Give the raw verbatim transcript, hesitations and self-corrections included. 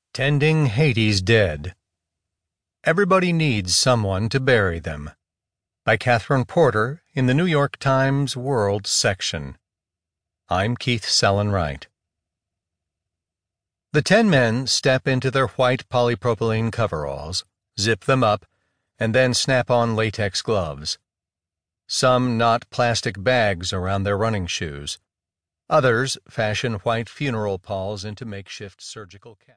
Tending Haiti's Dead. Everybody Needs Someone to Bury Them. By Catherine Porter in the New York Times World section. I'm Keith Sellon-Wright. The ten men step into their white polypropylene coveralls, zip them up, and then snap on latex gloves. Some knot plastic bags around their running shoes. Others fashion white funeral palls into makeshift surgical caps.